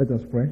Let us pray.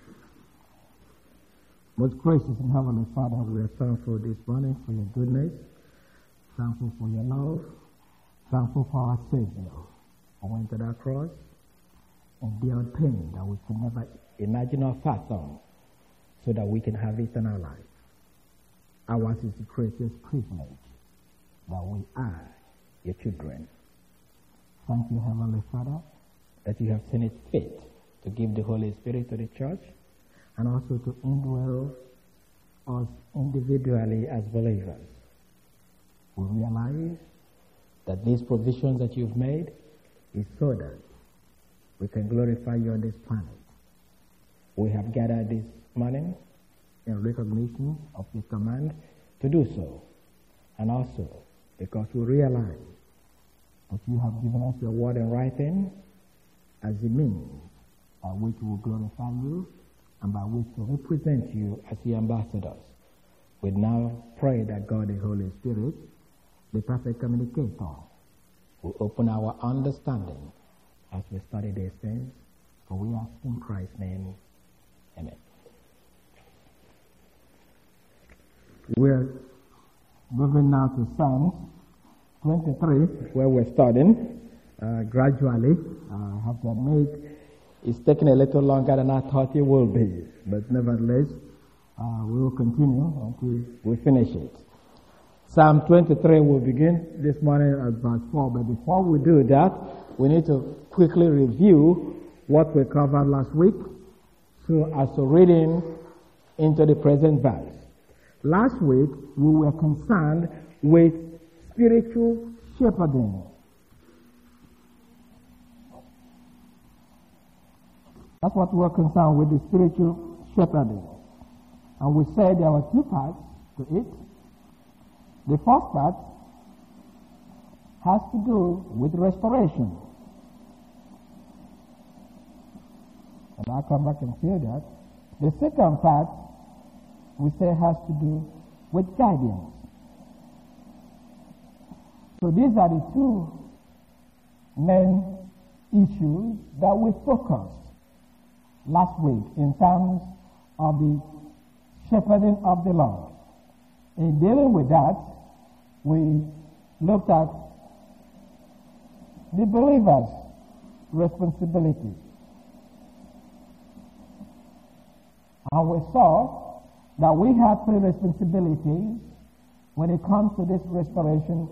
Most gracious and heavenly Father, we are thankful this morning for your goodness, thankful for your love, thankful for our Savior who went to that cross and endured pain that we could never imagine or fathom so that we can have eternal life. Ours is the greatest privilege that we are your children. Thank you, Heavenly Father, that you have seen it fit to give the Holy Spirit to the church and also to indwell us individually as believers. We realize that these provisions that you've made is so that we can glorify you on this planet. We have gathered this morning in recognition of your command to do so, and also because we realize that you have given us your word in writing as a means by which we will glorify you and by which to represent you as your ambassadors. We now pray that God, the Holy Spirit, the perfect communicator, will open our understanding as we study these things. For we ask in Christ's name, amen. We're moving now to Psalms 23, where we're studying gradually. I have to admit, it's taking a little longer than I thought it will be, but nevertheless, we will continue until we finish it. Psalm 23 will begin this morning at verse 4, but before we do that, we need to quickly review what we covered last week, so as to reading into the present verse. Last week, we were concerned with spiritual shepherding. That's what we're concerned with, the spiritual shepherding. And we said there were two parts to it. The first part has to do with restoration. And I'll come back and say that. The second part, we say, has to do with guidance. So these are the two main issues that we focused last week in terms of the shepherding of the Lord. In dealing with that, we looked at the believer's responsibility. And we saw that we have three responsibilities when it comes to this restoration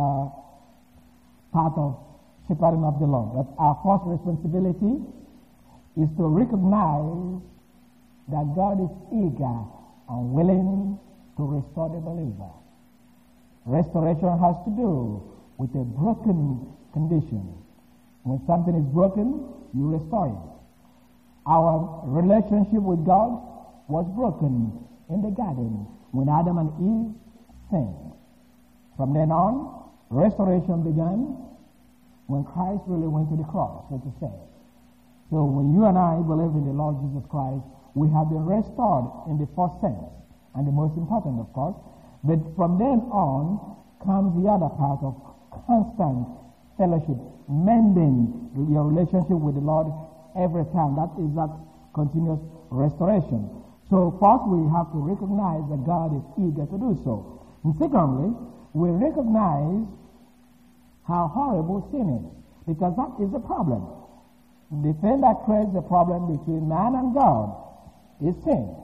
part of shepherding of the Lord. That our first responsibility is to recognize that God is eager and willing to restore the believer. Restoration has to do with a broken condition. When something is broken, you restore it. Our relationship with God was broken in the garden when Adam and Eve sinned. From then on, restoration began when Christ really went to the cross, so to say. So when you and I believe in the Lord Jesus Christ, we have been restored in the first sense, and the most important, of course. But from then on comes the other part of constant fellowship, mending your relationship with the Lord every time. That is that continuous restoration. So first we have to recognize that God is eager to do so. And secondly, we recognize how horrible sin is, because that is the problem. The thing that creates the problem between man and God is sin.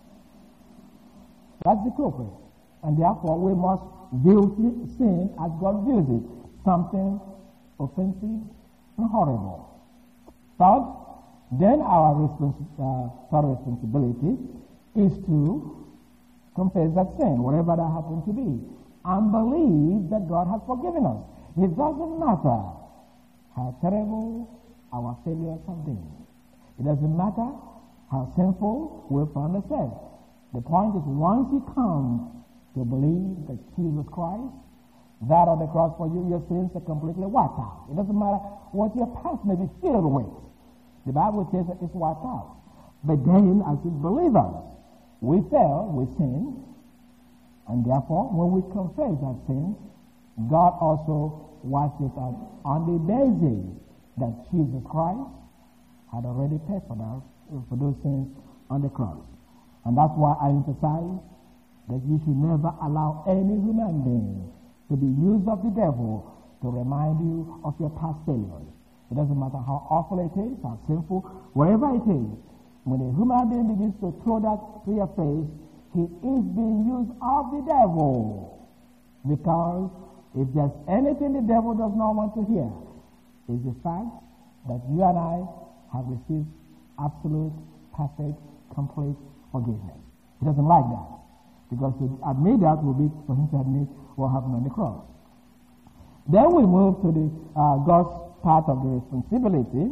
That's the culprit. And therefore we must view sin as God views it, something offensive and horrible. Third, then our third responsibility is to confess that sin, whatever that happens to be, and believe that God has forgiven us. It doesn't matter how terrible our failures have been. It doesn't matter how sinful we found ourselves. The point is, once you come to believe that Jesus Christ died on the cross for you, your sins are completely wiped out. It doesn't matter what your past may be filled with. The Bible says that it's wiped out. But then, as believers, we fail, we sin, and therefore, when we confess our sins, God also wipes it out on the basis that Jesus Christ had already paid for us for those sins on the cross. And that's why I emphasize that you should never allow any human being to be used of the devil to remind you of your past failures. It doesn't matter how awful it is, how sinful, wherever it is. When a human being begins to throw that to your face, he is being used of the devil. Because if there's anything the devil does not want to hear, is the fact that you and I have received absolute, perfect, complete forgiveness. He doesn't like that. Because to admit that will be for him to admit what happened on the cross. Then we move to the God's part of the responsibility.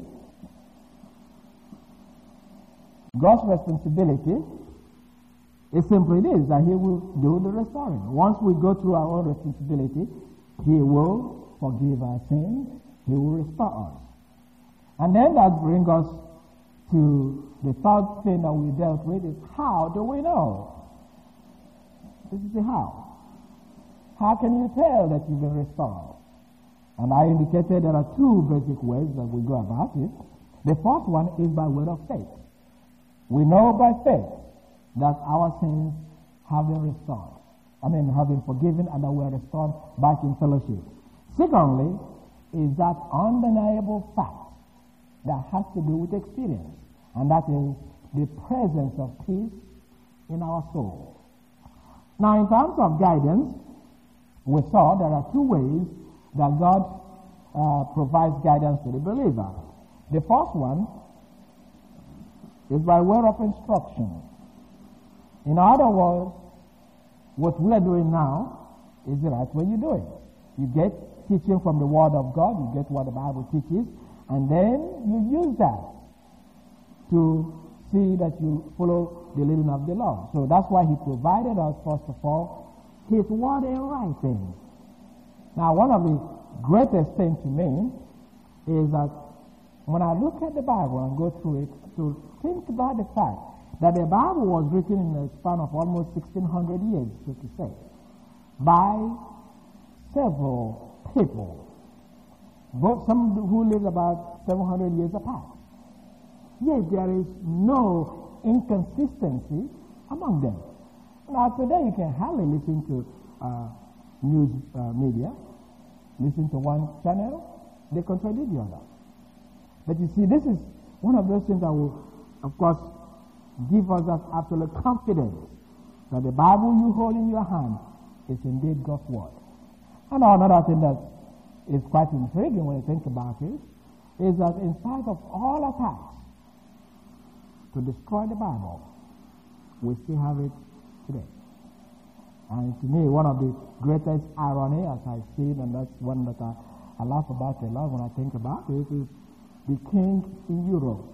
God's responsibility is simply this, that he will do the restoring. Once we go through our own responsibility, he will forgive our sins, he will restore us. And then that brings us to the third thing that we dealt with is how do we know? This is the how. How can you tell that you've been restored? And I indicated there are two basic ways that we go about it. The first one is by word of faith. We know by faith that our sins have been restored. Have been forgiven and that we are restored back in fellowship. Secondly, is that undeniable fact that has to do with experience. And that is the presence of peace in our soul. Now, in terms of guidance, we saw there are two ways that God provides guidance to the believer. The first one is by word of instruction. In other words, what we are doing now is the right way you do it. You get teaching from the Word of God, you get what the Bible teaches, and then you use that to see that you follow the leading of the Lord. So that's why he provided us, first of all, his word in writing. Now, one of the greatest things to me is that when I look at the Bible and go through it, to think about the fact that the Bible was written in a span of almost 1,600 years, so to say, by several people, both some who lived about 700 years apart. Yet there is no inconsistency among them. Now today you can hardly listen to news media, listen to one channel, they contradict the other. But you see, this is one of those things that will, of course, give us that absolute confidence that the Bible you hold in your hand is indeed God's Word. And another thing that is quite intriguing when you think about it is that in spite of all attacks to destroy the Bible, we still have it today. And to me, one of the greatest irony as I see it, and that's one that I laugh about a lot when I think about it, is the king in Europe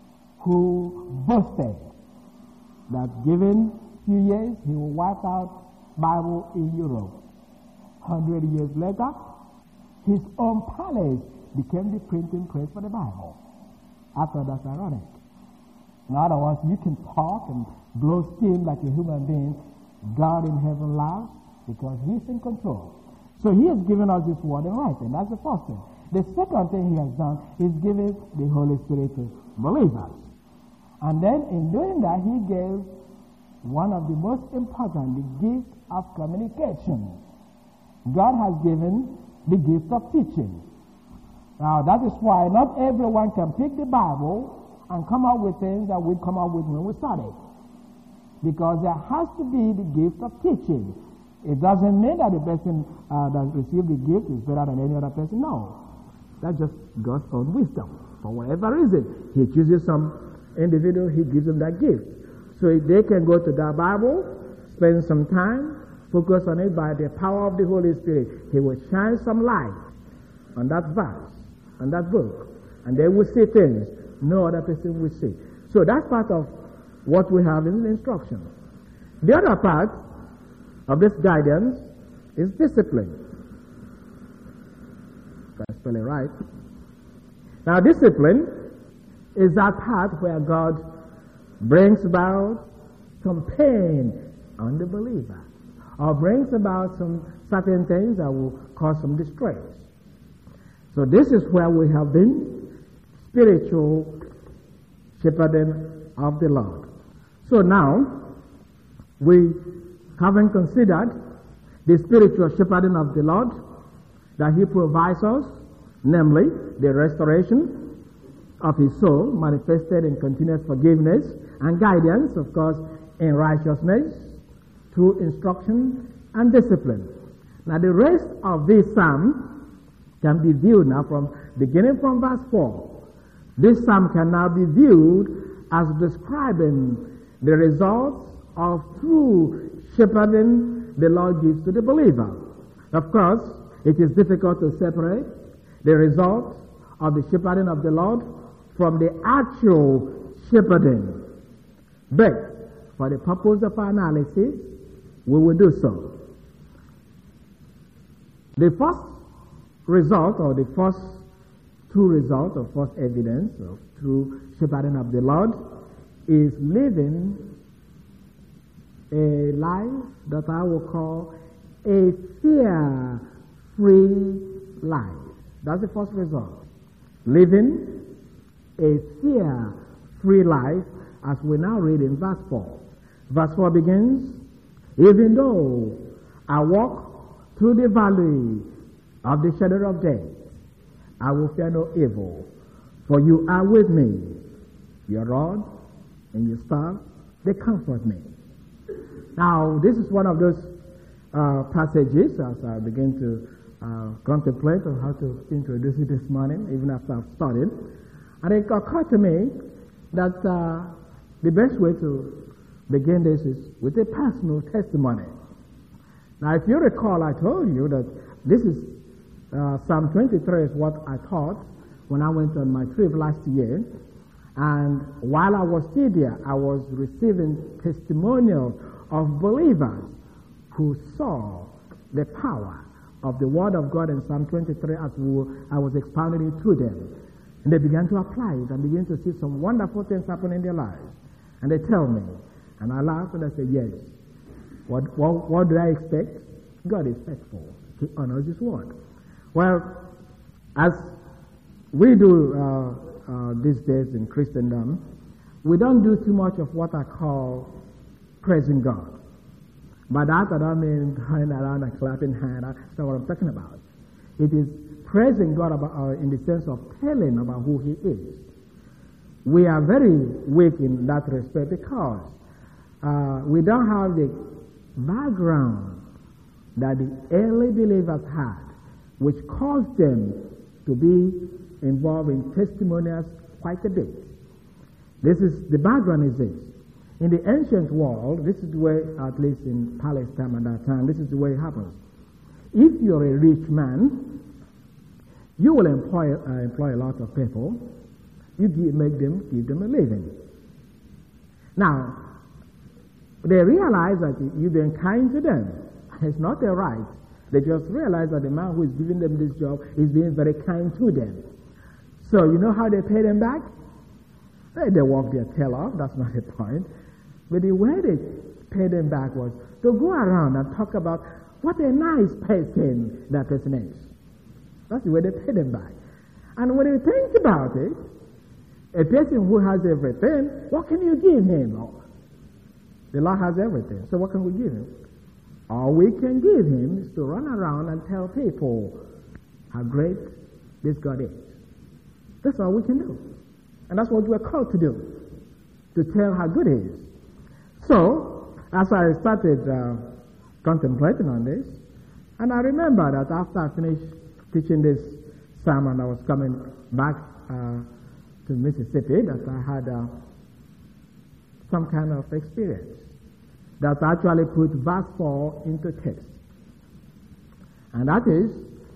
who boasted that given few years he will wipe out Bible in Europe. 100 years later, his own palace became the printing press for the Bible. I thought that's ironic. In other words, you can talk and blow steam like a human being. God in heaven laughs because he's in control. So he has given us this word in writing. That's the first thing. The second thing he has done is given the Holy Spirit to believers. And then in doing that, he gave one of the most important, the gift of communication. God has given the gift of teaching. Now that is why not everyone can pick the Bible and come up with things that we come up with when we study. Because there has to be the gift of teaching. It doesn't mean that the person that received the gift is better than any other person. No. That's just God's own wisdom. For whatever reason, he chooses some individual, he gives them that gift. So if they can go to that Bible, spend some time, focus on it by the power of the Holy Spirit. He will shine some light on that verse, on that book. And they will see things no other person will see. So that's part of what we have in the instruction. The other part of this guidance is discipline. If I spell it right. Now discipline is that part where God brings about some pain on the believer, or brings about some certain things that will cause some distress. So this is where we have been spiritual shepherding of the Lord. So now, we haven't considered the spiritual shepherding of the Lord that He provides us, namely the restoration of His soul manifested in continuous forgiveness and guidance, of course, in righteousness through instruction and discipline. Now the rest of this psalm can be viewed now from beginning from verse 4. This psalm can now be viewed as describing the results of true shepherding the Lord gives to the believer. Of course, it is difficult to separate the results of the shepherding of the Lord from the actual shepherding. But for the purpose of our analysis, we will do so. The first result, or the first true result, or first evidence of true shepherding of the Lord, is living a life that I will call a fear-free life. That's the first result. Living a fear-free life, as we now read in verse 4. Verse 4 begins, even though I walk through the valley of the shadow of death, I will fear no evil, for you are with me. Your rod and your staff, they comfort me. Now, this is one of those passages, as I begin to contemplate on how to introduce it this morning, even after I've started. And it occurred to me that the best way to begin this is with a personal testimony. Now, if you recall, I told you that this is Psalm 23 is what I taught when I went on my trip last year. And while I was still there, I was receiving testimonials of believers who saw the power of the Word of God in Psalm 23 as I was expounding it to them. And they began to apply it and begin to see some wonderful things happen in their lives. And they tell me, and I laugh and I say, yes. What do I expect? God is faithful. He honors His word. Well, as we do these days in Christendom, we don't do too much of what I call praising God. By that, I don't mean going around and clapping hands. That's not what I'm talking about. It is praising God in the sense of telling about who He is. We are very weak in that respect because we don't have the background that the early believers had, which caused them to be involved in testimonials quite a bit. The background is this. In the ancient world, this is the way, at least in Palestine at that time, this is the way it happens. If you're a rich man, you will employ a lot of people. You give them a living. Now, they realize that you've been kind to them. It's not their right. They just realize that the man who is giving them this job is being very kind to them. So you know how they pay them back? They walk their tail off. That's not the point. But the way they pay them back was to go around and talk about what a nice person that person is. That's the way they pay them back. And when you think about it, a person who has everything, what can you give him? The Lord has everything. So what can we give him? All we can give him is to run around and tell people how great this God is. That's all we can do. And that's what we're called to do, to tell how good He is. So, as I started contemplating on this, and I remember that after I finished teaching this sermon, I was coming back to Mississippi, that I had some kind of experience that actually put verse 4 into text. And that is,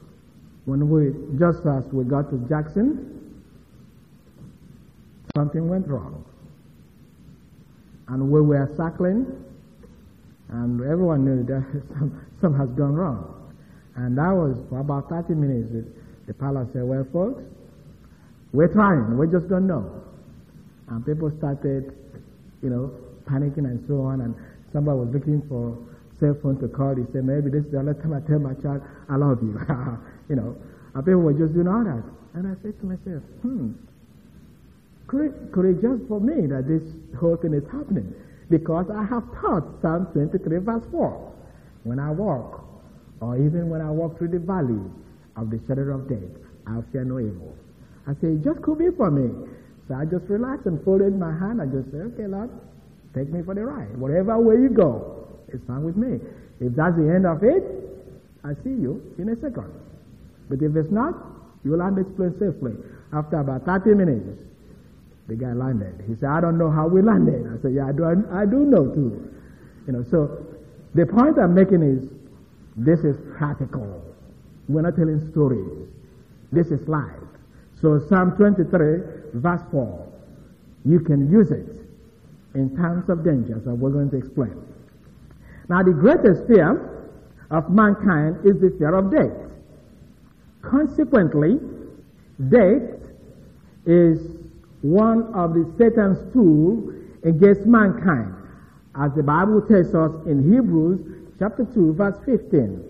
just as we got to Jackson, something went wrong. And we were circling, and everyone knew that something has gone wrong. And that was for about 30 minutes. The pilot said, well, folks, we're trying. We're just going to know. And people started, panicking and so on. And somebody was looking for cell phone to call. He said, maybe this is the only time I tell my child, I love you. And people were just doing all that. And I said to myself, courageous for me that this whole thing is happening, because I have taught Psalm 23 verse 4. When I walk, or even when I walk through the valley of the shadow of death, I'll fear no evil. I say, it just could be for me. So I just relax and folded my hand and just say, okay, Lord, take me for the ride. Whatever way you go, it's fine with me. If that's the end of it, I see you in a second. But if it's not, you will land this plane safely. After about 30 minutes, the guy landed. He said, I don't know how we landed. I said, yeah, I do know too. So the point I'm making is, this is practical. We're not telling stories. This is life. So Psalm 23, verse 4, you can use it in times of danger, as we're going to explain. Now, the greatest fear of mankind is the fear of death. Consequently, death is one of the Satan's tools against mankind, as the Bible tells us in Hebrews chapter 2, verse 15.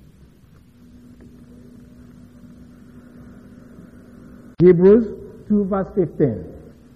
Hebrews 2, verse 15.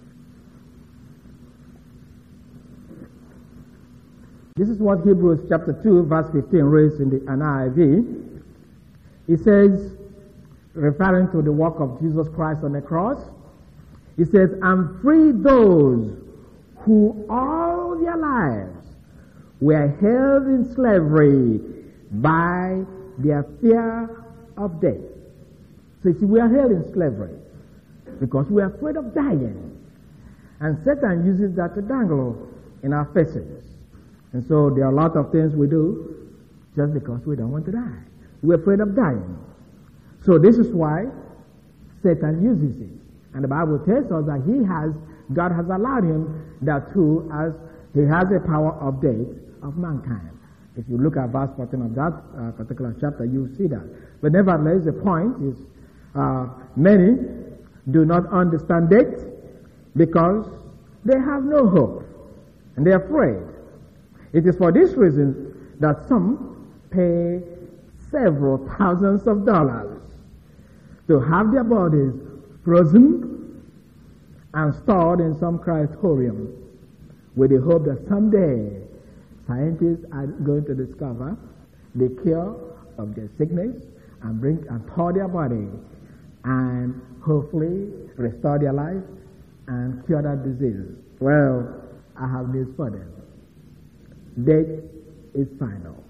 This is what Hebrews chapter 2, verse 15 reads in the NIV. It says, referring to the work of Jesus Christ on the cross, it says, and free those who all their lives were held in slavery by their fear of death. So you see, we are held in slavery because we are afraid of dying. And Satan uses that to dangle in our faces. And so there are a lot of things we do just because we don't want to die. We're afraid of dying. So this is why Satan uses it. And the Bible tells us that God has allowed him that too, as he has a power of death of mankind. If you look at verse 14 of that particular chapter, you see that. But nevertheless, the point is, many do not understand death because they have no hope and they're afraid. It is for this reason that some pay several thousands of dollars to have their bodies frozen and stored in some crematorium with the hope that someday scientists are going to discover the cure of their sickness and thaw their body and hopefully restore their life and cure that disease. Well, I have news for them. Death is final.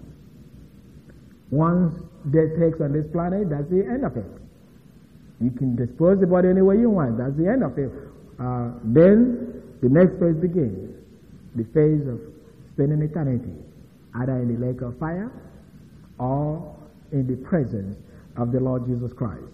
Once death takes on this planet, that's the end of it. You can dispose the body any way you want. That's the end of it. Then the next phase begins. The phase of spending eternity, either in the lake of fire or in the presence of the Lord Jesus Christ.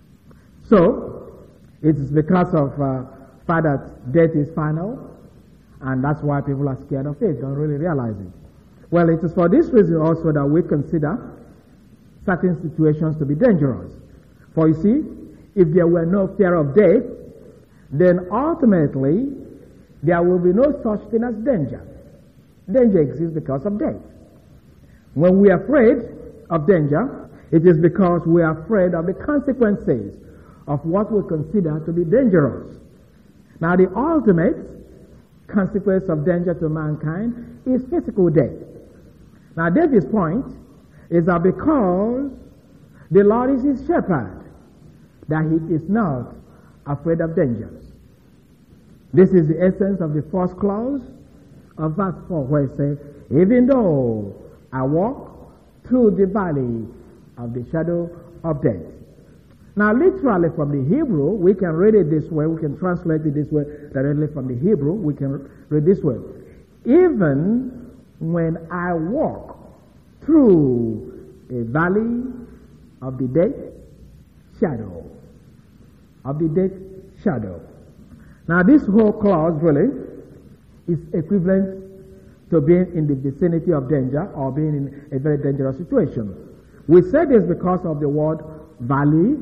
So, it is because of fact that death is final, and that's why people are scared of it, don't really realize it. Well, it is for this reason also that we consider certain situations to be dangerous. For you see, if there were no fear of death, then ultimately there will be no such thing as danger. Danger exists because of death. When we are afraid of danger, it is because we are afraid of the consequences of what we consider to be dangerous. Now, the ultimate consequence of danger to mankind is physical death. Now, David's point is that because the Lord is his shepherd, that he is not afraid of dangers. This is the essence of the first clause of verse 4, where it says, even though I walk through the valley of the shadow of death. Now, literally from the Hebrew, we can read it this way, we can translate it this way, directly from the Hebrew, we can read this way. Even when I walk through a valley of the death shadow, of the death shadow. Now, this whole clause really is equivalent to being in the vicinity of danger or being in a very dangerous situation. We say this because of the word valley,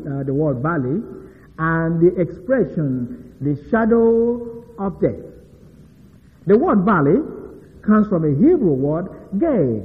and the expression, the shadow of death. The word valley comes from a Hebrew word, gay.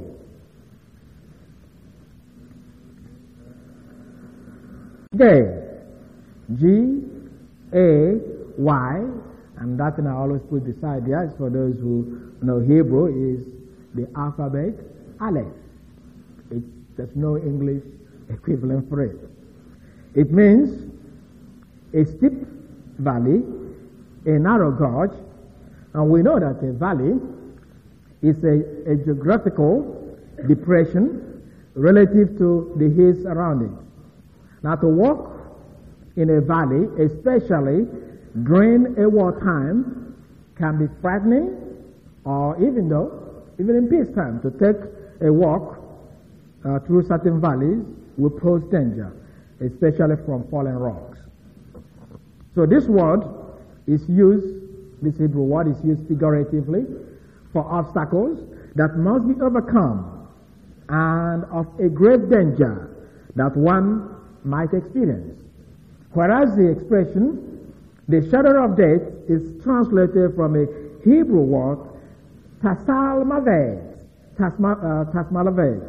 Gay. G-A-Y, And that thing I always put beside there is for those who know Hebrew is the alphabet Aleph. There's no English equivalent for it. It means a steep valley, a narrow gorge, and we know that a valley is a geographical depression relative to the hills around it. Now, to walk in a valley, especially during a wartime, can be frightening, or even in peacetime, to take a walk through certain valleys will pose danger, especially from fallen rocks. So this word is used, this Hebrew word is used figuratively for obstacles that must be overcome and of a grave danger that one might experience. Whereas the expression, the shadow of death, is translated from a Hebrew word, tasmalved. Tasmalved.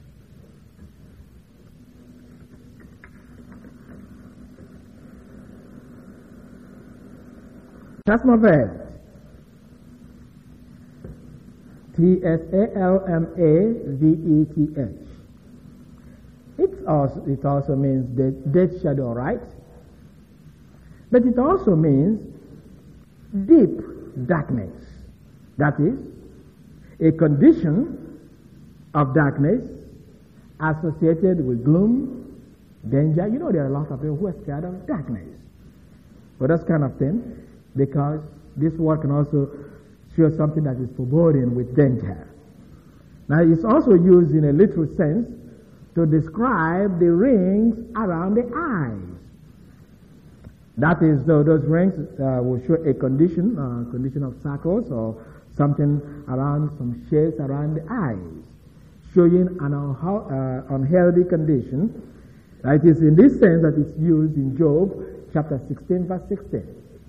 Tasmalved. Tsalmaveth. It also means the death shadow, right? But it also means deep darkness. That is, a condition of darkness associated with gloom, danger. You know, there are a lot of people who are scared of darkness. But that's kind of thing, because this word can also show something that is foreboding with danger. Now, it's also used in a literal sense to describe the rings around the eyes. That is, those rings will show a condition of circles or something around, some shades around the eyes, showing an unhealthy condition. It is in this sense that it's used in Job chapter 16, verse 16.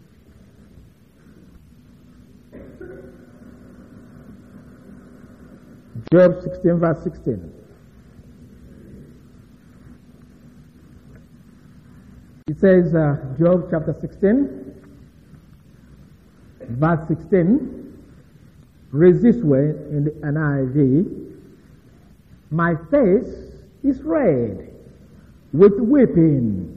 Job 16, verse 16. It says, Job chapter 16, verse 16, reads this way in the NIV: my face is red with weeping.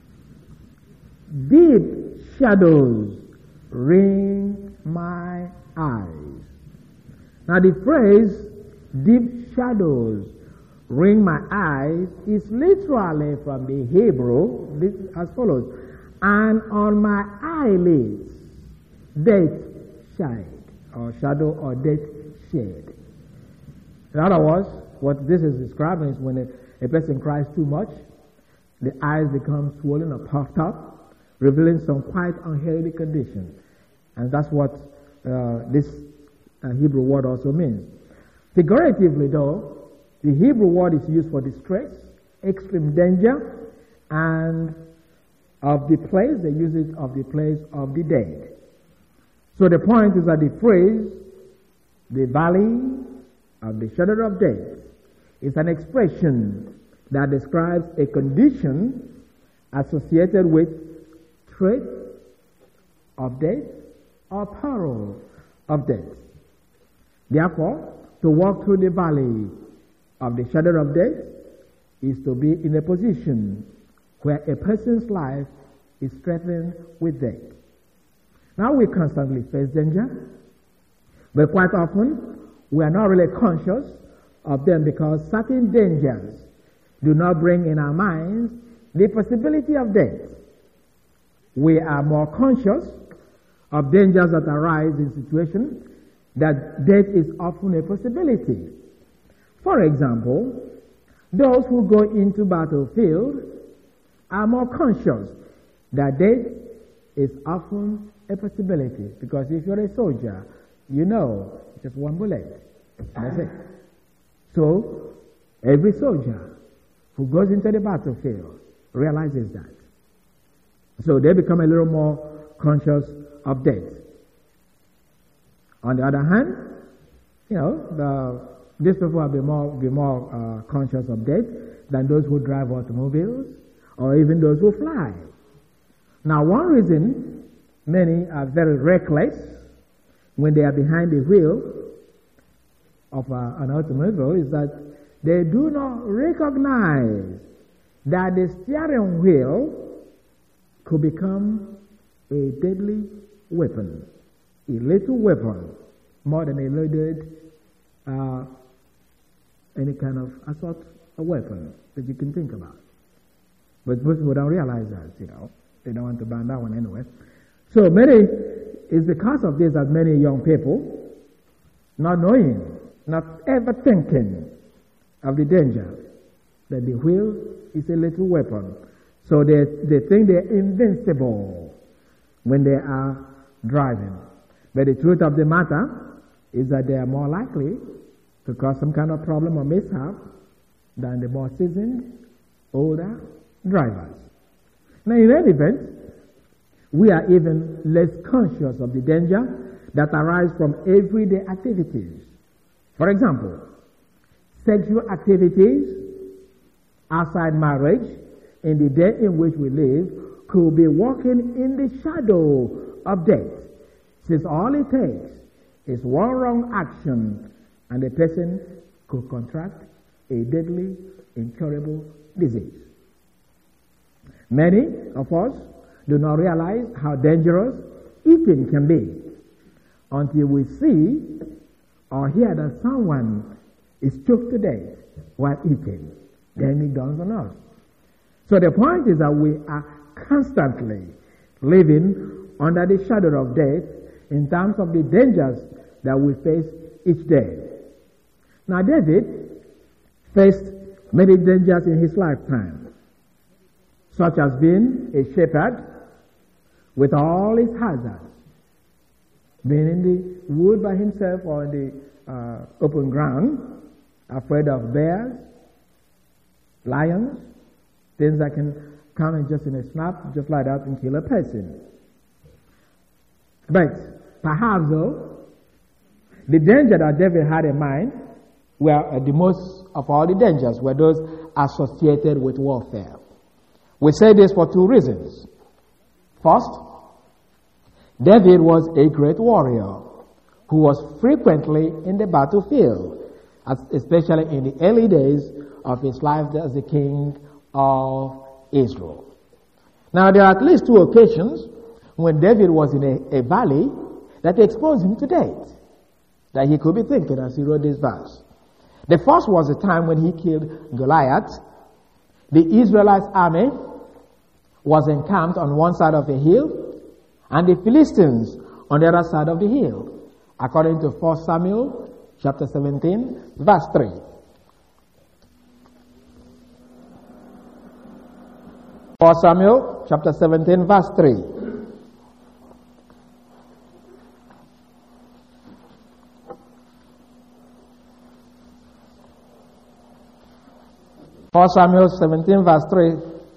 Deep shadows ring my eyes. Now the phrase, deep shadows ring my eyes, is literally from the Hebrew as follows: and on my eyelids death shade, or shadow, or death shade. In other words, what this is describing is when a person cries too much, the eyes become swollen or puffed up, revealing some quite unhealthy condition. And that's what this Hebrew word also means. Figuratively, though, the Hebrew word is used for distress, extreme danger, and of the place. They use it of the place of the dead. So the point is that the phrase, the valley of the shadow of death, is an expression that describes a condition associated with threat of death or peril of death. Therefore, to walk through the valley of the shadow of death is to be in a position where a person's life is threatened with death. Now, we constantly face danger, but quite often we are not really conscious of them because certain dangers do not bring in our minds the possibility of death. We are more conscious of dangers that arise in situations that death is often a possibility. For example, those who go into battlefield are more conscious that death is often a possibility, because if you're a soldier, you know just one bullet. That's it. So, every soldier who goes into the battlefield realizes that. So they become a little more conscious of death. On the other hand, these people will be more conscious of death than those who drive automobiles or even those who fly. Now, one reason many are very reckless when they are behind the wheel of an automobile is that they do not recognize that the steering wheel could become a deadly weapon, a lethal weapon, more than a loaded any kind of assault weapon that you can think about. But most people don't realize that, They don't want to ban that one anyway. So it's because of this that many young people, not knowing, not ever thinking of the danger, that the wheel is a little weapon. So they think they're invincible when they are driving. But the truth of the matter is that they are more likely to cause some kind of problem or mishap than the more seasoned, older drivers. Now, in any event, we are even less conscious of the danger that arise from everyday activities. For example, sexual activities outside marriage in the day in which we live could be walking in the shadow of death, since all it takes is one wrong action and the person could contract a deadly, incurable disease. Many of us do not realize how dangerous eating can be until we see or hear that someone is choked to death while eating. Then it dawns on us. So the point is that we are constantly living under the shadow of death in terms of the dangers that we face each day. Now David faced many dangers in his lifetime, such as being a shepherd with all his hazards, being in the wood by himself or in the open ground, afraid of bears, lions, things that can come and just in a snap, just like that, and kill a person. But perhaps though, the danger that David had in mind were the most of all the dangers were those associated with warfare. We say this for two reasons. First, David was a great warrior who was frequently in the battlefield, especially in the early days of his life as the king of Israel. Now, there are at least two occasions when David was in a valley that exposed him to death, that he could be thinking as he wrote this verse. The first was the time when he killed Goliath. The Israelites' army was encamped on one side of a hill, and the Philistines on the other side of the hill, according to 1 Samuel chapter 17, verse 3. First Samuel chapter 17, verse 3. First Samuel 17, verse 3.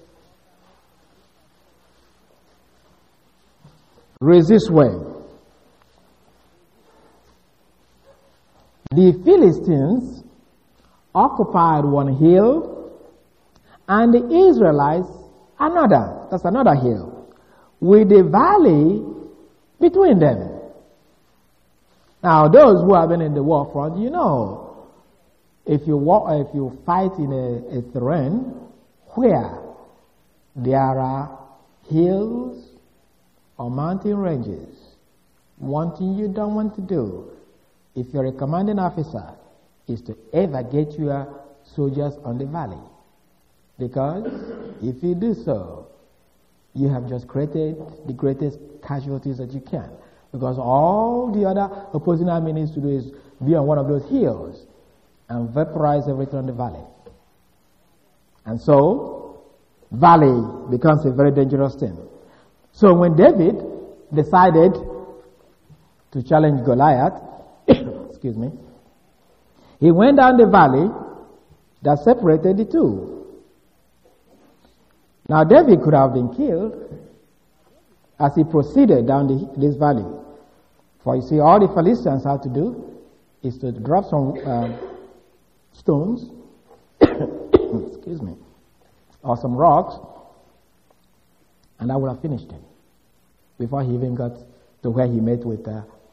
Reads this way. The Philistines occupied one hill, and the Israelites another. That's another hill, with a valley between them. Now, those who have been in the war front, you know, if you fight in a terrain where there are hills or mountain ranges, one thing you don't want to do, if you're a commanding officer, is to ever get your soldiers on the valley. Because if you do so, you have just created the greatest casualties that you can. Because all the other opposing army needs to do is be on one of those hills and vaporize everything on the valley. And so, valley becomes a very dangerous thing. So when David decided to challenge Goliath, excuse me, he went down the valley that separated the two. Now David could have been killed as he proceeded down this valley. For you see, all the Philistines had to do is to drop some stones, excuse me, or some rocks, and that would have finished him. before he even got to where he met with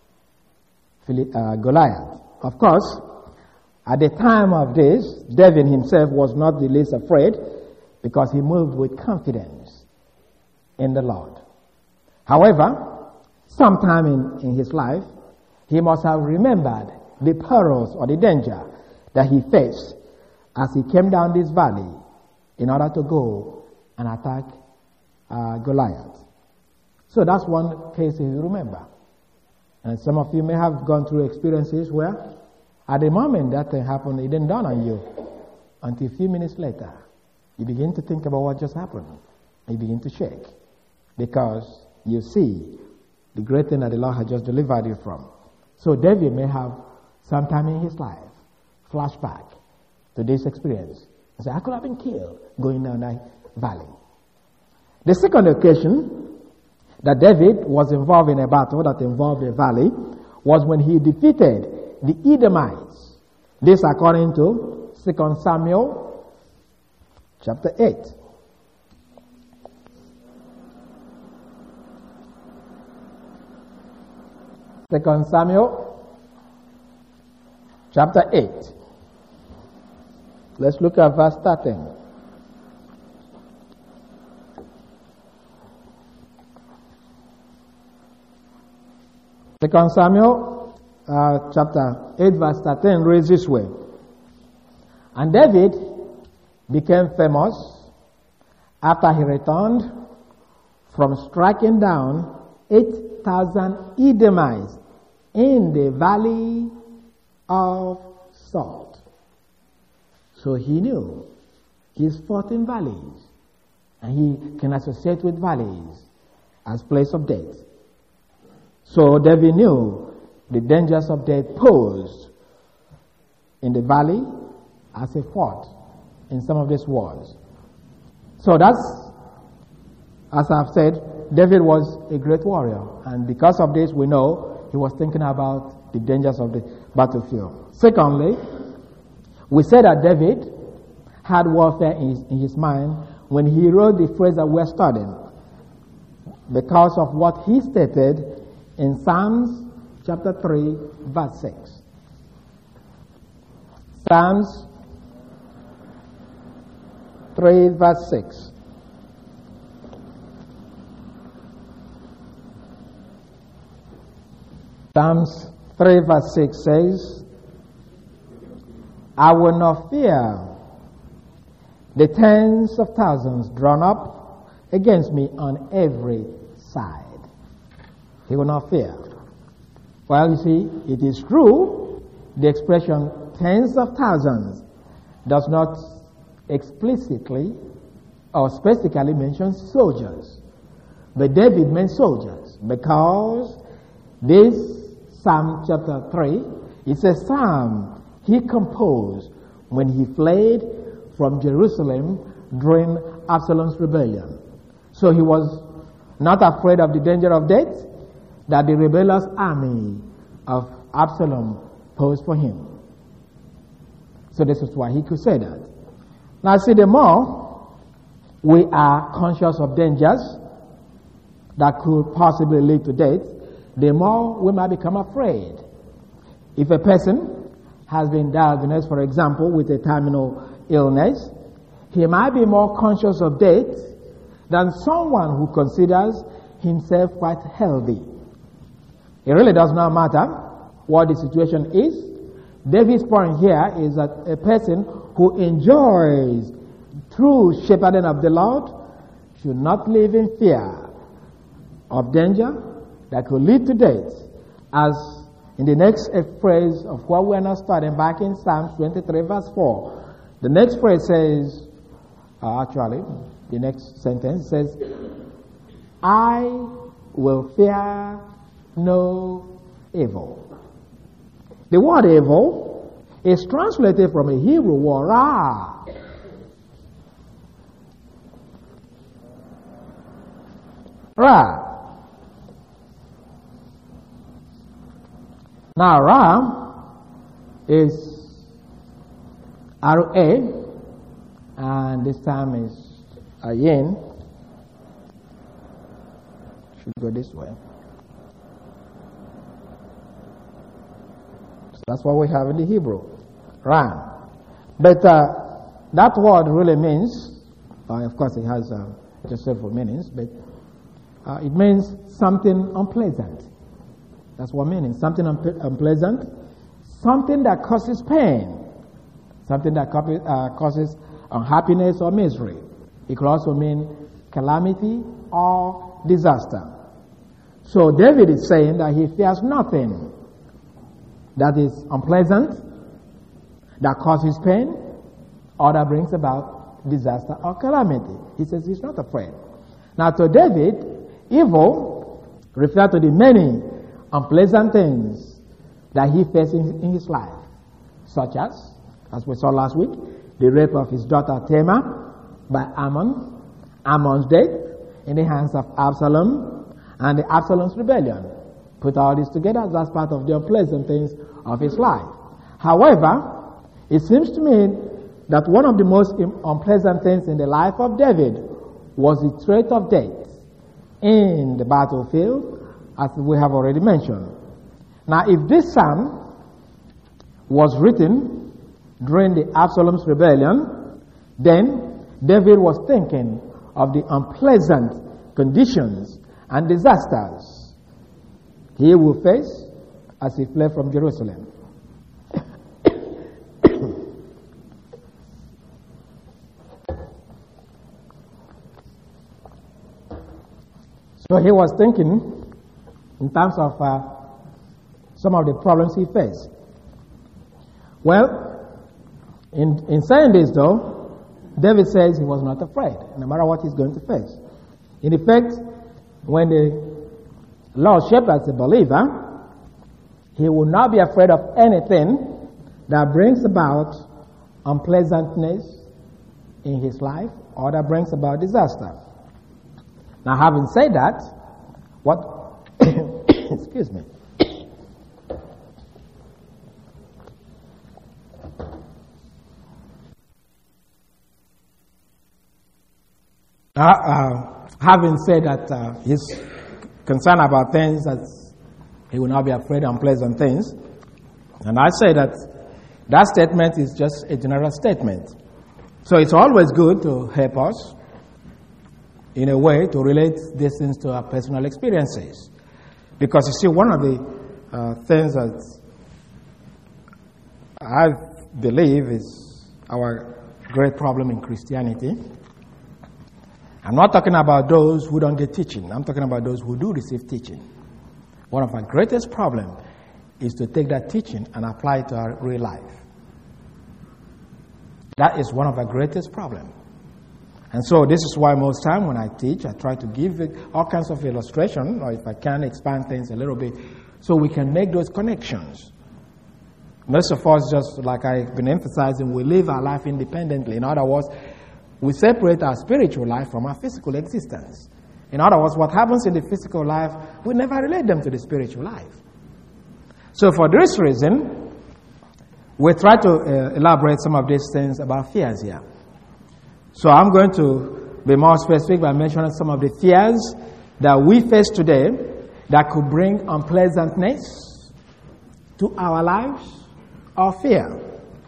Goliath. Of course, at the time of this, David himself was not the least afraid because he moved with confidence in the Lord. However, sometime in his life, he must have remembered the perils or the danger that he faced as he came down this valley in order to go and attack Goliath. So that's one case you remember. And some of you may have gone through experiences where at the moment that thing happened, it didn't dawn on you until a few minutes later. You begin to think about what just happened. You begin to shake because you see the great thing that the Lord has just delivered you from. So David may have sometime in his life flashback to this experience and say, I could have been killed going down that valley. The second occasion that David was involved in a battle that involved a valley was when he defeated the Edomites. This according to 2 Samuel chapter 8. 2 Samuel chapter 8. Let's look at verse 13. Second Samuel chapter 8 verse 13 reads this way. And David became famous after he returned from striking down 8,000 Edomites in the valley of Salt. So he knew he's fought in valleys, and he can associate with valleys as place of death. So David knew the dangers of death posed in the valley as he fought in some of these wars. So that's, as I've said, David was a great warrior, and because of this we know he was thinking about the dangers of the battlefield. Secondly, we said that David had warfare in his mind when he wrote the phrase that we're studying because of what he stated in Psalms chapter 3 verse 6. Psalms 3 verse 6. Psalms 3 verse 6 says, I will not fear the tens of thousands drawn up against me on every side. He will not fear. Well, you see, it is true, the expression tens of thousands does not explicitly or specifically mention soldiers. But David meant soldiers because this Psalm chapter 3 is a psalm he composed when he fled from Jerusalem during Absalom's rebellion. So he was not afraid of the danger of death that the rebellious army of Absalom posed for him. So this is why he could say that. Now see, the more we are conscious of dangers that could possibly lead to death, the more we might become afraid. If a person has been diagnosed, for example, with a terminal illness, he might be more conscious of death than someone who considers himself quite healthy. It really does not matter what the situation is. David's point here is that a person who enjoys true shepherding of the Lord should not live in fear of danger that could lead to death. As in the next phrase of what we are now studying back in Psalms 23 verse 4, the next phrase says, the next sentence says, I will fear no evil. The word evil is translated from a Hebrew word, ra. Ra. Now, Ra is R-A, and this time is a yin. should go this way. So that's what we have in the Hebrew, ram. But that word really means, of course it has just several meanings, but it means something unpleasant. That's what meaning, something unpleasant, something that causes pain, something that causes unhappiness or misery. It could also mean calamity or disaster. So David is saying that he fears nothing that is unpleasant, that causes pain, or that brings about disaster or calamity. He says he's not afraid. Now to David, evil refers to the many unpleasant things that he faces in his life, such as we saw last week, the rape of his daughter Tamar by Ammon, Ammon's death in the hands of Absalom, and the Absalom's rebellion. Put all this together, that's part of the unpleasant things of his life. However, it seems to me that one of the most unpleasant things in the life of David was the threat of death in the battlefield, as we have already mentioned. Now, if this psalm was written during the Absalom's rebellion, then David was thinking of the unpleasant conditions and disasters he will face as he fled from Jerusalem. So he was thinking in terms of some of the problems he faced. Well, in saying this though, David says he was not afraid, no matter what he's going to face. In effect, when the Lord shepherds a believer, he will not be afraid of anything that brings about unpleasantness in his life or that brings about disaster. Now, having said that, what excuse me. Having said that he's concerned about things that he will not be afraid of unpleasant things, and I say that that statement is just a general statement. So it's always good to help us in a way to relate these things to our personal experiences. Because you see, one of the things that I believe is our great problem in Christianity, I'm not talking about those who don't get teaching. I'm talking about those who do receive teaching. One of our greatest problems is to take that teaching and apply it to our real life. That is one of our greatest problems. And so this is why most time when I teach, I try to give all kinds of illustration, or if I can expand things a little bit, so we can make those connections. Most of us, just like I've been emphasizing, we live our life independently. In other words, we separate our spiritual life from our physical existence. In other words, what happens in the physical life, we never relate them to the spiritual life. So for this reason, we try to elaborate some of these things about fears here. So I'm going to be more specific by mentioning some of the fears that we face today that could bring unpleasantness to our lives or fear.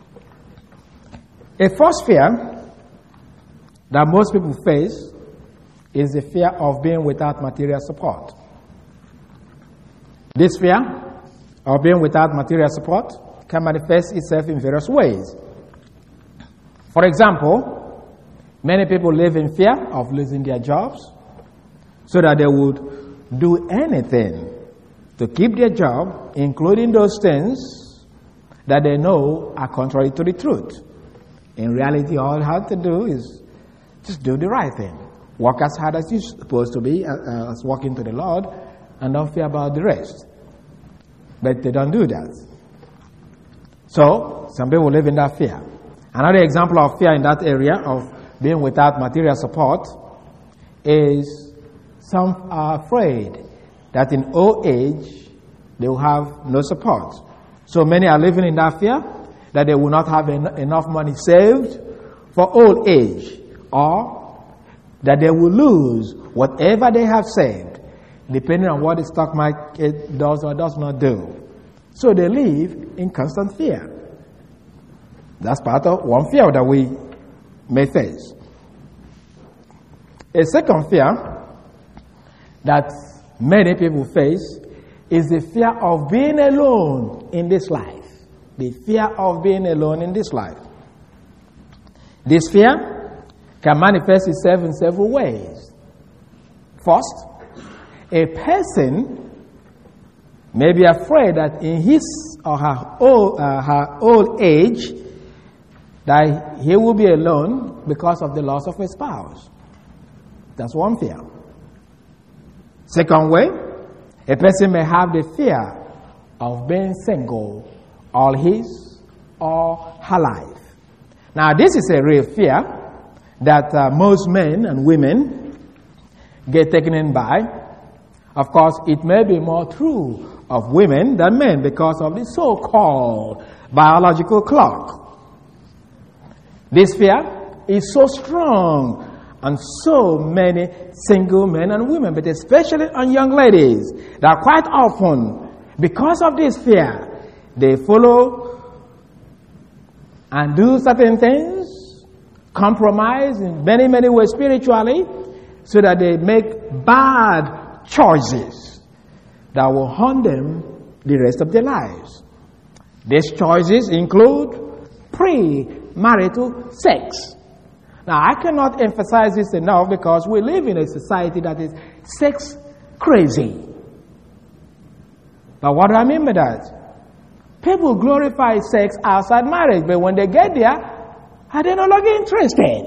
A first fear that most people face is the fear of being without material support. This fear of being without material support can manifest itself in various ways. For example, many people live in fear of losing their jobs, so that they would do anything to keep their job, including those things that they know are contrary to the truth. In reality, all you have to do is just do the right thing. Work as hard as you're supposed to be, as walking to the Lord, and don't fear about the rest. But they don't do that. So, some people live in that fear. Another example of fear in that area of being without material support is some are afraid that in old age they will have no support. So many are living in that fear that they will not have enough money saved for old age, or that they will lose whatever they have saved depending on what the stock market does or does not do. So they live in constant fear. That's part of one fear that we may face. A second fear that many people face is the fear of being alone in this life. The fear of being alone in this life. This fear can manifest itself in several ways. First, a person may be afraid that in his or her old age that he will be alone because of the loss of a spouse. That's one fear. Second way, a person may have the fear of being single all his or her life. Now, this is a real fear that most men and women get taken in by. Of course, it may be more true of women than men because of the so-called biological clock. This fear is so strong on so many single men and women, but especially on young ladies, that quite often, because of this fear, they follow and do certain things, compromise in many, many ways spiritually, so that they make bad choices that will haunt them the rest of their lives. These choices include pre-marital sex. Now, I cannot emphasize this enough because we live in a society that is sex crazy. But what do I mean by that? People glorify sex outside marriage, but when they get there, they're no longer interested.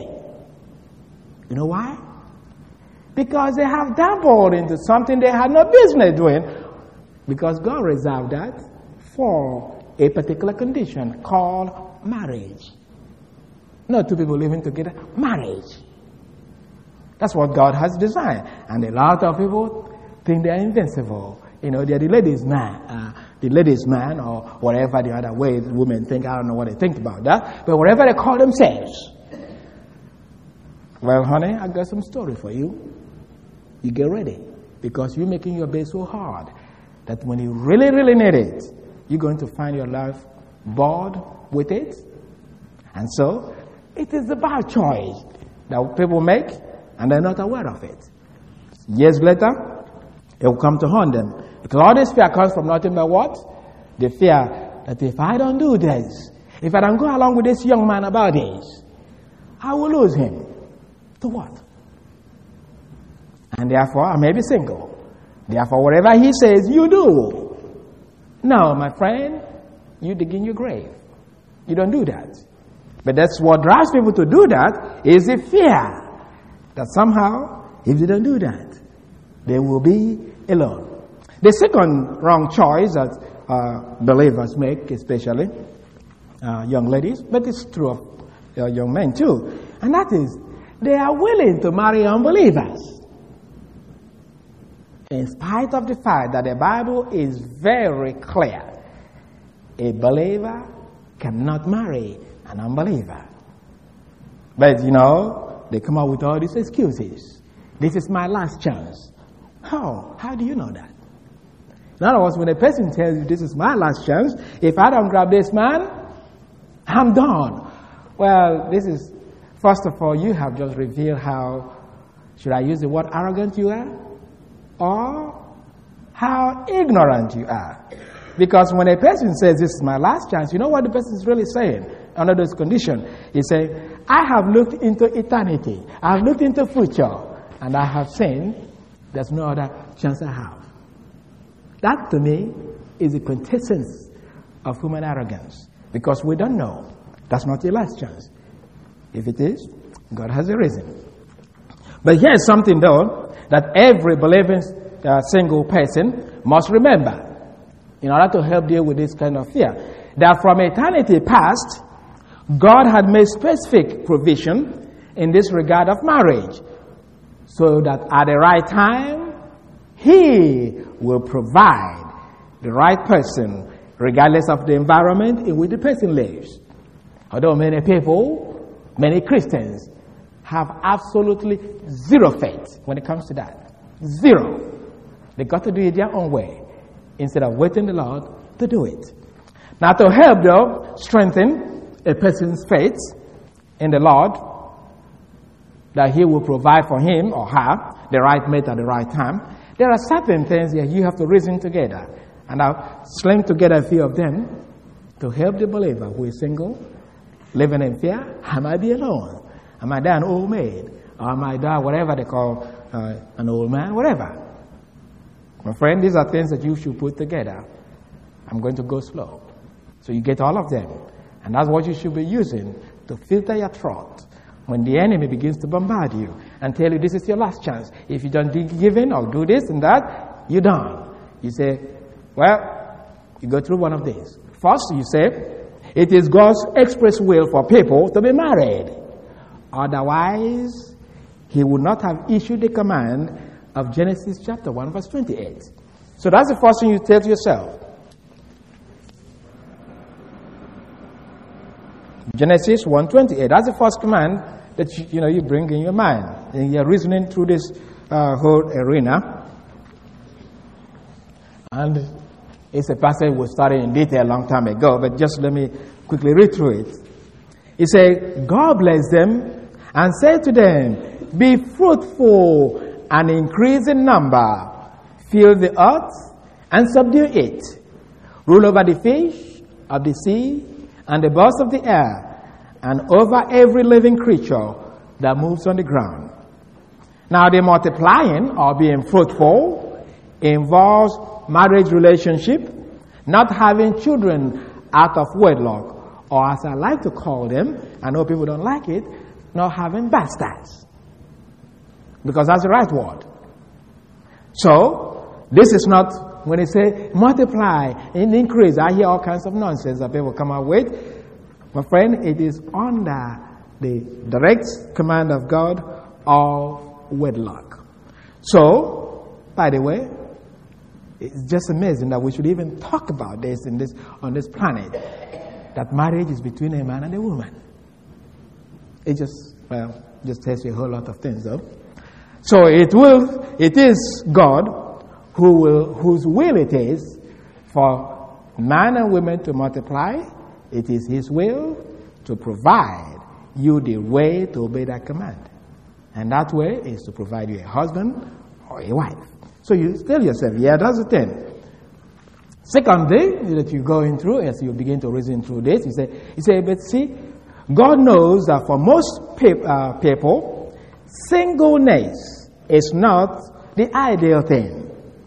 You know why? Because they have dabbled into something they had no business doing, because God reserved that for a particular condition called marriage. Not two people living together, marriage. That's what God has designed. And a lot of people think they're invincible. You know, they're the ladies' man, or whatever the other way women think. I don't know what they think about that. But whatever they call themselves. Well, honey, I got some story for you. You get ready. Because you're making your bed so hard that when you really, really need it, you're going to find your life bored with it. And so, it is a bad choice that people make, and they're not aware of it. Years later, it will come to haunt them. Because all this fear comes from nothing but what? The fear that if I don't do this, if I don't go along with this young man about this, I will lose him. To what? And therefore, I may be single. Therefore, whatever he says, you do. No, my friend, you dig in your grave. You don't do that. But that's what drives people to do that, is the fear that somehow, if they don't do that, they will be alone. The second wrong choice that believers make, especially young ladies, but it's true of young men too, and that is, they are willing to marry unbelievers. In spite of the fact that the Bible is very clear, a believer cannot marry an unbeliever. But you know, they come up with all these excuses. This is my last chance. How? How do you know that? In other words, when a person tells you this is my last chance, if I don't grab this man, I'm done. Well, this is, first of all, you have just revealed how, should I use the word arrogant you are? Or how ignorant you are. Because when a person says this is my last chance, you know what the person is really saying under this condition? He's saying, I have looked into eternity. I have looked into future. And I have seen there's no other chance I have. That to me is the quintessence of human arrogance. Because we don't know. That's not your last chance. If it is, God has a reason. But here's something though, that every believing single person must remember in order to help deal with this kind of fear. That from eternity past, God had made specific provision in this regard of marriage. So that at the right time, He will provide the right person, regardless of the environment in which the person lives. Although many people, many Christians, have absolutely zero faith when it comes to that. Zero. They got to do it their own way instead of waiting the Lord to do it. Now, to help, though, strengthen a person's faith in the Lord, that He will provide for him or her the right mate at the right time, there are certain things that you have to reason together. And I'll sling together a few of them to help the believer who is single, living in fear. I might be alone. I might die an old maid. Or I might die whatever they call an old man, whatever. My friend, these are things that you should put together. I'm going to go slow. So you get all of them. And that's what you should be using to filter your thought. When the enemy begins to bombard you and tell you this is your last chance. If you don't give in or do this and that, you're done. You say, well, you go through one of these. First, you say, it is God's express will for people to be married. Otherwise, He would not have issued the command of Genesis chapter 1, verse 28. So that's the first thing you tell to yourself. Genesis 1:28. That's the first command that you bring in your mind. And you're reasoning through this whole arena. And it's a passage we studied in detail a long time ago, but just let me quickly read through it. It says, God blessed them and said to them, be fruitful and increase in number, fill the earth and subdue it, rule over the fish of the sea and the birds of the air, and over every living creature that moves on the ground. Now, the multiplying or being fruitful involves marriage relationship, not having children out of wedlock, or as I like to call them, I know people don't like it, not having bastards. Because that's the right word. So, this is not, when they say multiply and increase, I hear all kinds of nonsense that people come up with. My friend, it is under the direct command of God of wedlock. So, by the way, it's just amazing that we should even talk about this on this planet, that marriage is between a man and a woman. It just tells you a whole lot of things, though. So it is God whose will it is for man and women to multiply. It is His will to provide you the way to obey that command. And that way is to provide you a husband or a wife. So you tell yourself, yeah, that's the thing. Second thing that you're going through, as you begin to reason through this, you say, but see, God knows that for most people, singleness is not the ideal thing.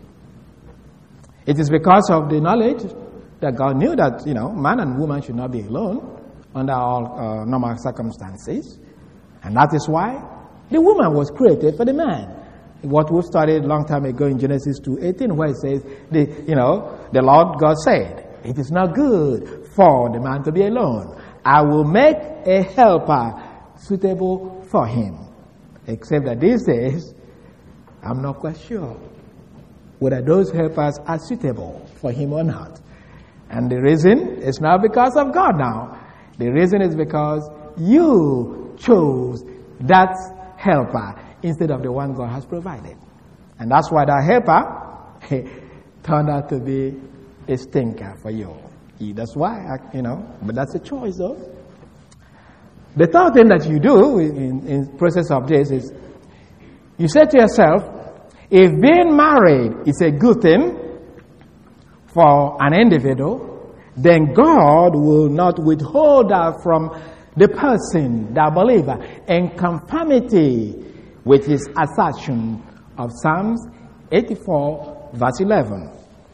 It is because of the knowledge that God knew that, man and woman should not be alone under all normal circumstances. And that is why the woman was created for the man. What we studied a long time ago in Genesis 2:18, where it says, the Lord God said, it is not good for the man to be alone. I will make a helper suitable for him. Except that these days, I'm not quite sure whether those helpers are suitable for him or not. And the reason is not because of God now. The reason is because you chose that helper instead of the one God has provided. And that's why that helper turned out to be a stinker for you. That's why, but that's a choice, though. The third thing that you do in process of this is, you say to yourself, if being married is a good thing for an individual, then God will not withhold that from the person, the believer, in conformity with His assertion of Psalms 84, verse 11.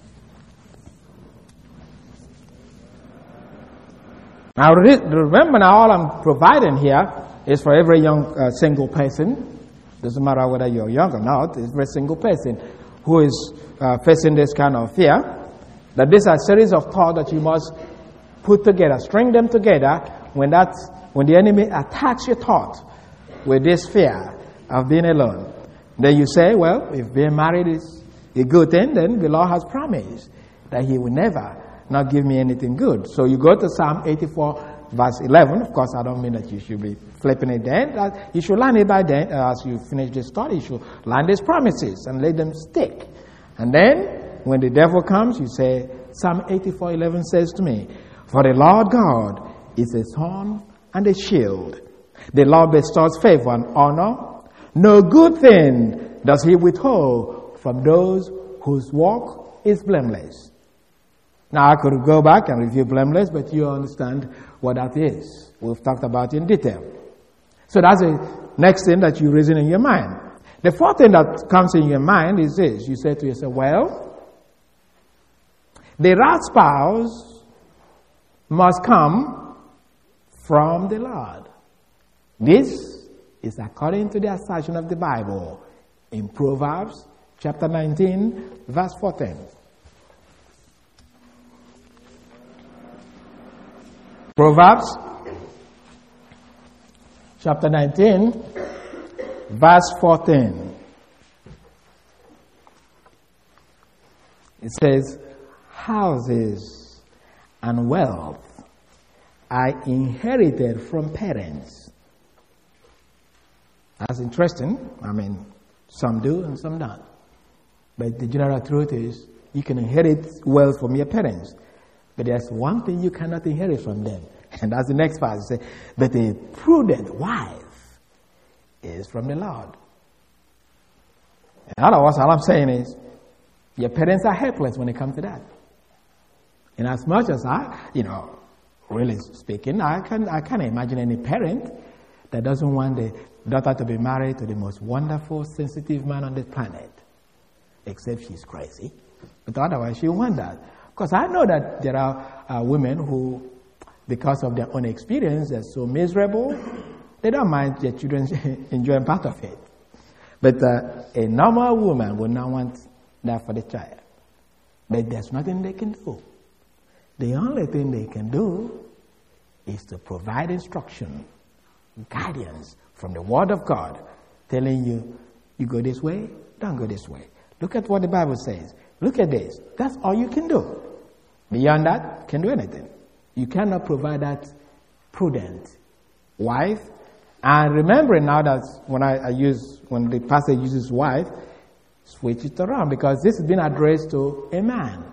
Now remember, now all I'm providing here is for every young single person. Doesn't matter whether you're young or not. It's every single person who is facing this kind of fear. That these are a series of thoughts that you must put together, string them together when the enemy attacks your thought with this fear of being alone. Then you say, well, if being married is a good thing, then the Lord has promised that He will never not give me anything good. So you go to Psalm 84, verse 11. Of course, I don't mean that you should be flipping it then. You should learn it by then. As you finish this study, you should learn these promises and let them stick. And then, when the devil comes, you say, Psalm 84:11 says to me, for the Lord God is a sun and a shield. The Lord bestows favor and honor. No good thing does he withhold from those whose walk is blameless. Now, I could go back and review blameless, but you understand what that is. We've talked about it in detail. So that's the next thing that you reason in your mind. The fourth thing that comes in your mind is this. You say to yourself, well, the right spouse must come from the Lord. This is according to the assertion of the Bible in Proverbs chapter 19, verse 14. Proverbs chapter 19, verse 14. It says, houses and wealth are inherited from parents. That's interesting. I mean, some do and some don't. But the general truth is, you can inherit wealth from your parents. But there's one thing you cannot inherit from them. And that's the next part. It says, but a prudent wife is from the Lord. In other words, all I'm saying is, your parents are helpless when it comes to that. And as much as really speaking, I can't imagine any parent that doesn't want the daughter to be married to the most wonderful, sensitive man on the planet. Except she's crazy. But otherwise, she want that. Because I know that there are women who, because of their own experience, they're so miserable, they don't mind their children enjoying part of it. But a normal woman would not want that for the child. But there's nothing they can do. The only thing they can do is to provide instruction, guidance from the Word of God, telling you, you go this way, don't go this way. Look at what the Bible says. Look at this. That's all you can do. Beyond that, can't do anything. You cannot provide that prudent wife. And remembering now that when the pastor uses wife, switch it around, because this has been addressed to a man.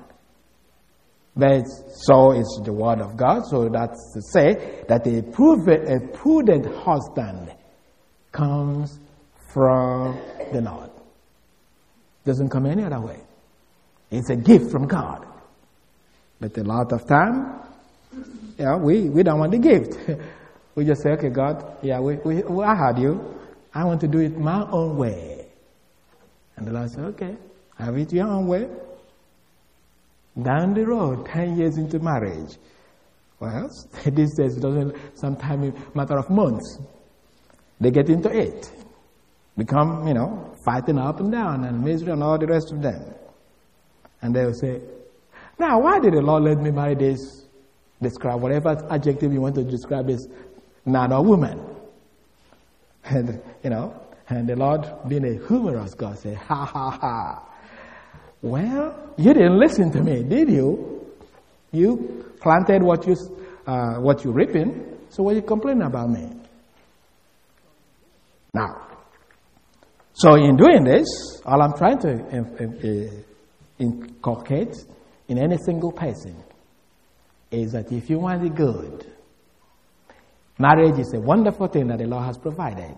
But so is the word of God. So that's to say that a prudent husband comes from the Lord. Doesn't come any other way. It's a gift from God. But a lot of time, we don't want the gift. We just say, okay, God, I heard you. I want to do it my own way. And the Lord said, okay, have it your own way. Down the road, 10 years into marriage. Well, these days it doesn't, sometimes a matter of months. They get into it. Become, fighting up and down and misery and all the rest of them. And they'll say, now, why did the Lord let me marry this, describe whatever adjective you want to describe this man or woman? And, and the Lord, being a humorous God, said, ha, ha, ha. Well, you didn't listen to me, did you? You planted what you're reaping, so what are you complaining about me? Now, so in doing this, all I'm trying to inculcate in any single person is that if you want the good, marriage is a wonderful thing that the Lord has provided.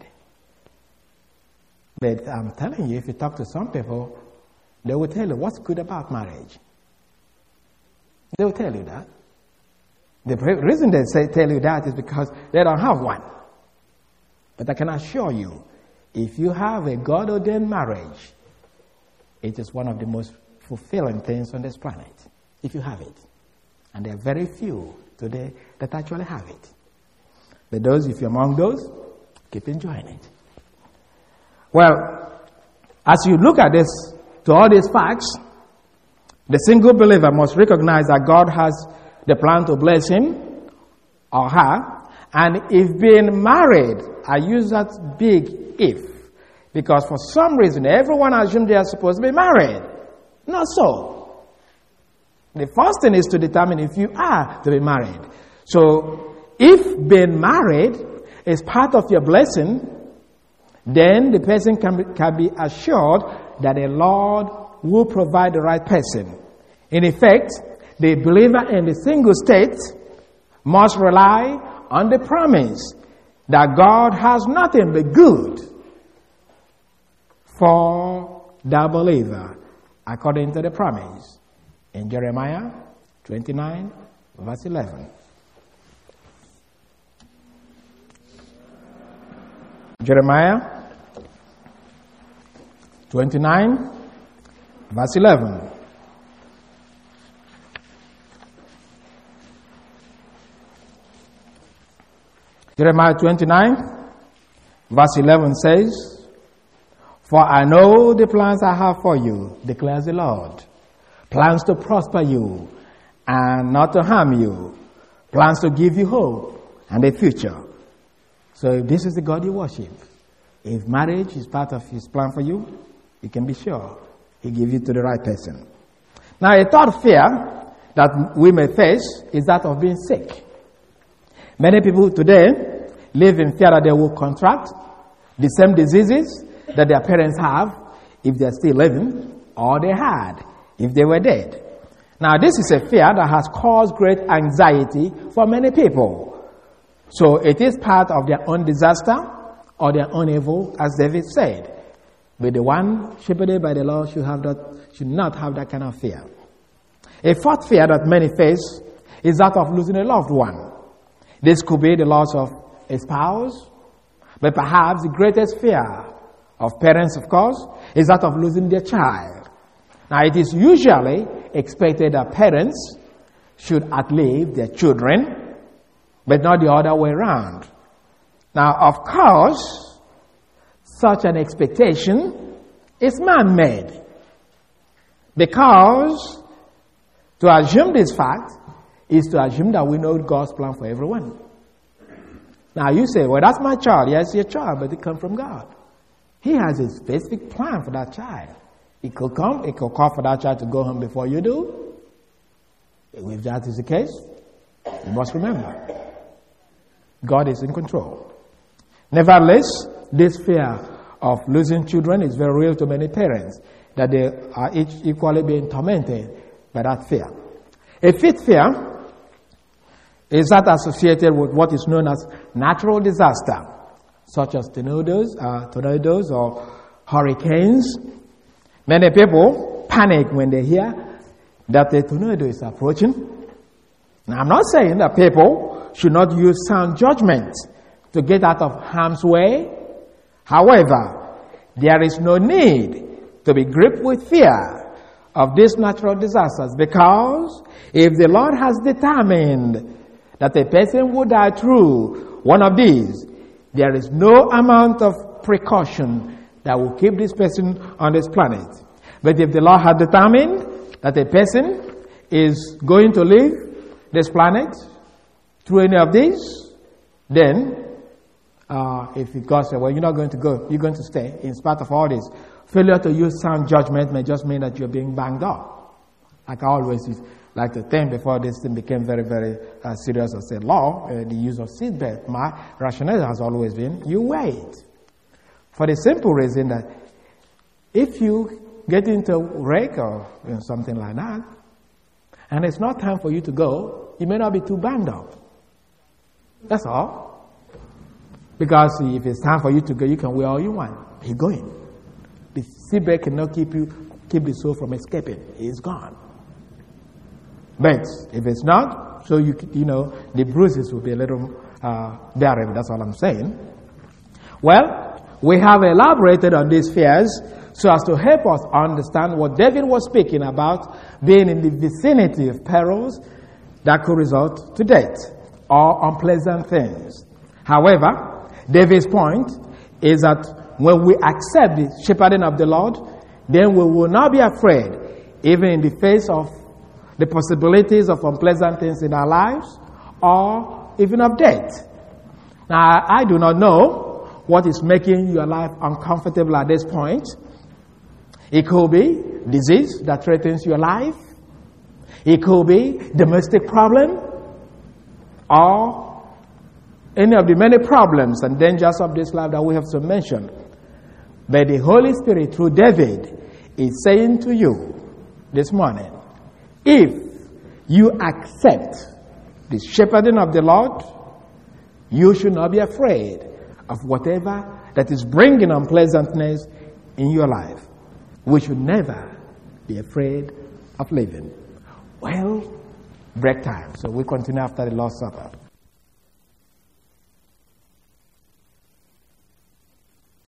But I'm telling you, if you talk to some people, they will tell you what's good about marriage. They will tell you that. The reason they tell you that is because they don't have one. But I can assure you, if you have a God-ordained marriage, it is one of the most fulfilling things on this planet, if you have it. And there are very few today that actually have it. But those, if you're among those, keep enjoying it. Well, as you look at this, to all these facts, the single believer must recognize that God has the plan to bless him or her. And if being married, I use that big if, because for some reason everyone assumes they are supposed to be married. Not so. The first thing is to determine if you are to be married. So, if being married is part of your blessing, then the person can be assured that the Lord will provide the right person. In effect, the believer in the single state must rely on the promise that God has nothing but good for the believer, according to the promise in Jeremiah 29, verse 11. Jeremiah 29, verse 11. Jeremiah 29, verse 11 says, "For I know the plans I have for you, declares the Lord. Plans to prosper you and not to harm you. Plans to give you hope and a future." So if this is the God you worship, if marriage is part of His plan for you, you can be sure He gives you to the right person. Now, a third fear that we may face is that of being sick. Many people today live in fear that they will contract the same diseases that their parents have if they're still living, or they had if they were dead. Now, this is a fear that has caused great anxiety for many people. So it is part of their own disaster or their own evil, as David said. But the one shepherded by the Lord should not have that kind of fear. A fourth fear that many face is that of losing a loved one. This could be the loss of a spouse, but perhaps the greatest fear of parents, of course, is that of losing their child. Now, it is usually expected that parents should outlive their children, but not the other way around. Now, of course, such an expectation is man-made, because to assume this fact is to assume that we know God's plan for everyone. Now you say, well, that's my child. Yes, your child, but it comes from God. He has a specific plan for that child. It could call for that child to go home before you do. If that is the case, you must remember, God is in control. Nevertheless, this fear of losing children is very real to many parents, that they are each equally being tormented by that fear. A fifth fear is that associated with what is known as natural disaster, such as tornadoes or hurricanes. Many people panic when they hear that a tornado is approaching. Now, I'm not saying that people should not use sound judgment to get out of harm's way. However, there is no need to be gripped with fear of these natural disasters, because if the Lord has determined that a person will die through one of these, there is no amount of precaution that will keep this person on this planet. But if the Lord has determined that a person is going to leave this planet through any of these, then if God says, well, you're not going to go, you're going to stay, in spite of all this, failure to use sound judgment may just mean that you're being banged up. Like I always like to think, before this thing became very, very serious as a law, the use of seatbelt, my rationale has always been, you wait. For the simple reason that if you get into a wreck or something like that, and it's not time for you to go, you may not be too banged up. That's all. Because if it's time for you to go, you can wear all you want. You're going. The seatbelt cannot keep the soul from escaping. It's gone. But if it's not, so you know, the bruises will be a little bearable. That's all I'm saying. Well, we have elaborated on these fears so as to help us understand what David was speaking about, being in the vicinity of perils that could result to death or unpleasant things. However, David's point is that when we accept the shepherding of the Lord, then we will not be afraid, even in the face of the possibilities of unpleasant things in our lives or even of death. Now, I do not know what is making your life uncomfortable at this point. It could be disease that threatens your life. It could be domestic problem, or any of the many problems and dangers of this life that we have to mention. But the Holy Spirit, through David, is saying to you this morning, if you accept the shepherding of the Lord, you should not be afraid of whatever that is bringing unpleasantness in your life. We should never be afraid of living. Well, break time. So we continue after the Lord's Supper.